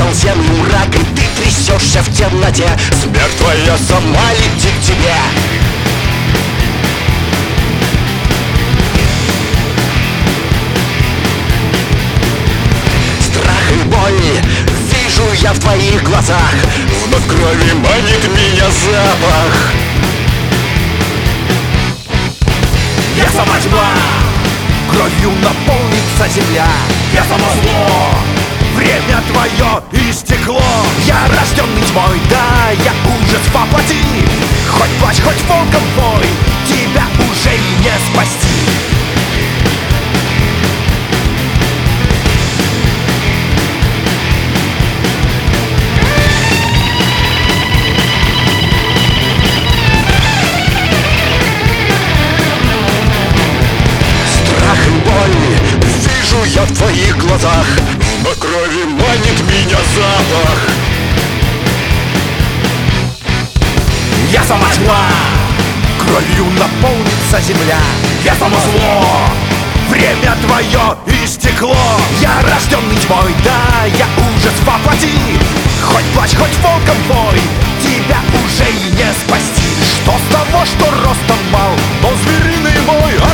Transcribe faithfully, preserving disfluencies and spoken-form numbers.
окутал землю мрак, и ты трясешься в темноте. Смерть твоя сама летит к тебе. Страх и боль вижу я в твоих глазах, вновь крови манит меня запах. Я сама тьма, кровью наполнится земля. Я само зло, время твое истекло. Я рожденный тьмой, да, я ужас воплоти. Хоть плачь, хоть волком вой, тебя уже и не спасти. Я в твоих глазах, но крови манит меня запах. Я сама тьма, кровью наполнится земля. Я само зло, время твое истекло. Я рожденный тьмой, да, я ужас воплоти. Хоть плачь, хоть волком вой, тебя уже и не спасти. Что с того, что ростом мал, но звериный мой